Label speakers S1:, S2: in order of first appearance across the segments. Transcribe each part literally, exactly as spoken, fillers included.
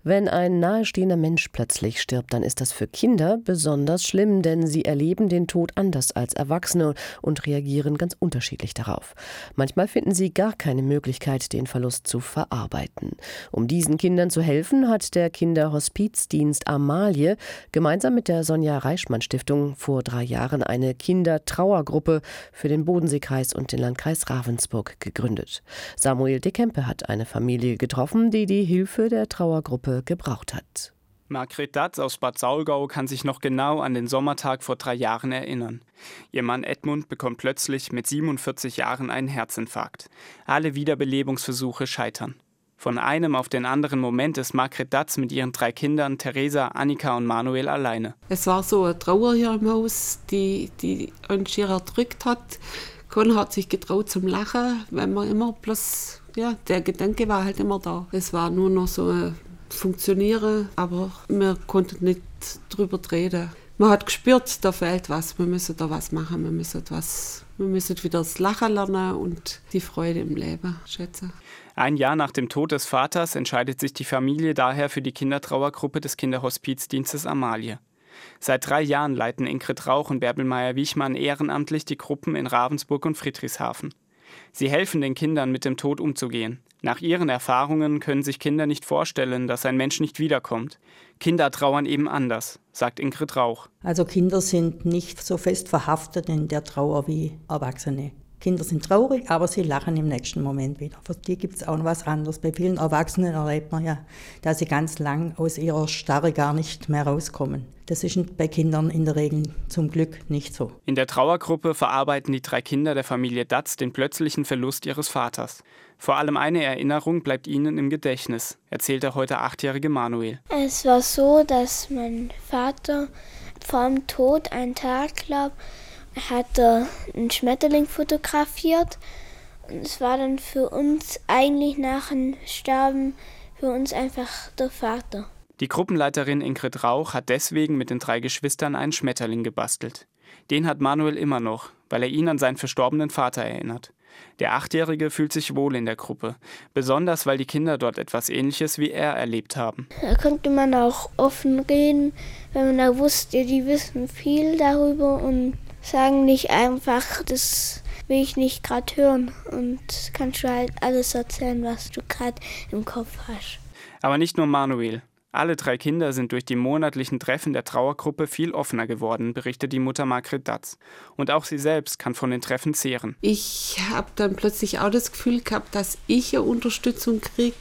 S1: Wenn ein nahestehender Mensch plötzlich stirbt, dann ist das für Kinder besonders schlimm, denn sie erleben den Tod anders als Erwachsene und reagieren ganz unterschiedlich darauf. Manchmal finden sie gar keine Möglichkeit, den Verlust zu verarbeiten. Um diesen Kindern zu helfen, hat der Kinderhospizdienst Amalie gemeinsam mit der Sonja Reichmann Stiftung vor drei Jahren eine Kindertrauergruppe für den Bodenseekreis und den Landkreis Ravensburg gegründet. Samuel de Kempe hat eine Familie getroffen, die die Hilfe der Trauergruppe gebraucht hat.
S2: Margret Datz aus Bad Saulgau kann sich noch genau an den Sommertag vor drei Jahren erinnern. Ihr Mann Edmund bekommt plötzlich mit siebenundvierzig Jahren einen Herzinfarkt. Alle Wiederbelebungsversuche scheitern. Von einem auf den anderen Moment ist Margret Datz mit ihren drei Kindern Theresa, Annika und Manuel alleine.
S3: Es war so eine Trauer hier im Haus, die, die uns schier erdrückt hat. Keiner hat sich getraut zum Lachen, weil man immer bloß, ja, der Gedanke war halt immer da. Es war nur noch so ein Funktionieren, aber wir konnten nicht drüber reden. Man hat gespürt, da fehlt was, wir müssen da was machen, wir müssen was, wir müssen wieder das Lachen lernen und die Freude im Leben schätzen.
S2: Ein Jahr nach dem Tod des Vaters entscheidet sich die Familie daher für die Kindertrauergruppe des Kinderhospizdienstes Amalie. Seit drei Jahren leiten Ingrid Rauch und Bärbel Meyer-Wichmann ehrenamtlich die Gruppen in Ravensburg und Friedrichshafen. Sie helfen den Kindern, mit dem Tod umzugehen. Nach ihren Erfahrungen können sich Kinder nicht vorstellen, dass ein Mensch nicht wiederkommt. Kinder trauern eben anders, sagt Ingrid Rauch.
S4: Also Kinder sind nicht so fest verhaftet in der Trauer wie Erwachsene. Kinder sind traurig, aber sie lachen im nächsten Moment wieder. Für die gibt es auch noch was anderes. Bei vielen Erwachsenen erlebt man ja, dass sie ganz lang aus ihrer Starre gar nicht mehr rauskommen. Das ist bei Kindern in der Regel zum Glück nicht so.
S2: In der Trauergruppe verarbeiten die drei Kinder der Familie Datz den plötzlichen Verlust ihres Vaters. Vor allem eine Erinnerung bleibt ihnen im Gedächtnis, erzählt der heute achtjährige Manuel.
S5: Es war so, dass mein Vater vor dem Tod einen Tag, glaube ich, hatte einen Schmetterling fotografiert. Und es war dann für uns eigentlich nach dem Sterben für uns einfach der Vater.
S2: Die Gruppenleiterin Ingrid Rauch hat deswegen mit den drei Geschwistern einen Schmetterling gebastelt. Den hat Manuel immer noch, weil er ihn an seinen verstorbenen Vater erinnert. Der Achtjährige fühlt sich wohl in der Gruppe, besonders weil die Kinder dort etwas Ähnliches wie er erlebt haben.
S5: Da konnte man auch offen reden, wenn man da wusste, die wissen viel darüber und sagen nicht einfach, das will ich nicht gerade hören. Und kannst du halt alles erzählen, was du gerade im Kopf hast.
S2: Aber nicht nur Manuel. Alle drei Kinder sind durch die monatlichen Treffen der Trauergruppe viel offener geworden, berichtet die Mutter Margret Datz. Und auch sie selbst kann von den Treffen zehren.
S3: Ich habe dann plötzlich auch das Gefühl gehabt, dass ich eine Unterstützung kriege,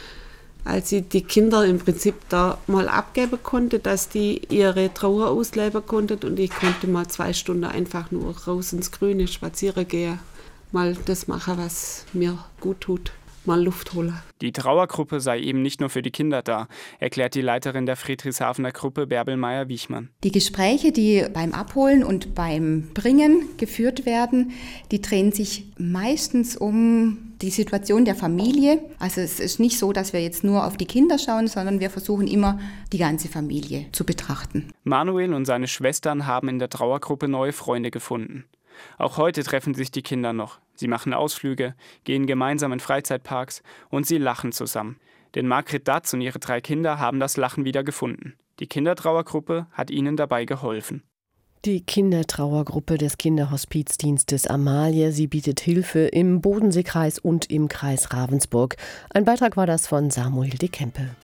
S3: als ich die Kinder im Prinzip da mal abgeben konnte, dass die ihre Trauer ausleben konnten und ich konnte mal zwei Stunden einfach nur raus ins Grüne spazieren gehen, mal das machen, was mir gut tut. Mal Luft holen.
S2: Die Trauergruppe sei eben nicht nur für die Kinder da, erklärt die Leiterin der Friedrichshafener Gruppe Bärbel Meyer-Wichmann.
S6: Die Gespräche, die beim Abholen und beim Bringen geführt werden, die drehen sich meistens um die Situation der Familie. Also es ist nicht so, dass wir jetzt nur auf die Kinder schauen, sondern wir versuchen immer, die ganze Familie zu betrachten.
S2: Manuel und seine Schwestern haben in der Trauergruppe neue Freunde gefunden. Auch heute treffen sich die Kinder noch. Sie machen Ausflüge, gehen gemeinsam in Freizeitparks und sie lachen zusammen. Denn Margret Datz und ihre drei Kinder haben das Lachen wieder gefunden. Die Kindertrauergruppe hat ihnen dabei geholfen.
S1: Die Kindertrauergruppe des Kinderhospizdienstes Amalie, sie bietet Hilfe im Bodenseekreis und im Kreis Ravensburg. Ein Beitrag war das von Samuel de Kempe.